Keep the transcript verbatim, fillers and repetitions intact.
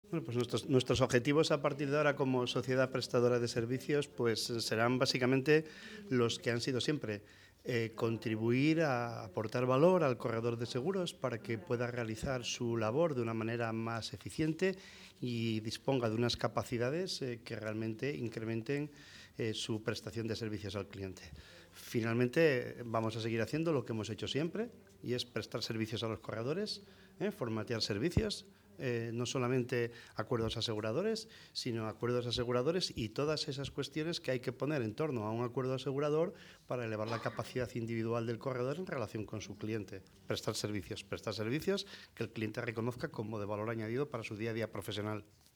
Bueno, pues nuestros, nuestros objetivos a partir de ahora como sociedad prestadora de servicios pues serán básicamente los que han sido siempre. Eh, contribuir a aportar valor al corredor de seguros para que pueda realizar su labor de una manera más eficiente y disponga de unas capacidades eh, que realmente incrementen eh, su prestación de servicios al cliente. Finalmente, vamos a seguir haciendo lo que hemos hecho siempre, y es prestar servicios a los corredores, eh, formatear servicios, eh, no solamente acuerdos aseguradores, sino acuerdos aseguradores y todas esas cuestiones que hay que poner en torno a un acuerdo asegurador para elevar la capacidad individual del corredor en relación con su cliente. Prestar servicios, prestar servicios que el cliente reconozca como de valor añadido para su día a día profesional.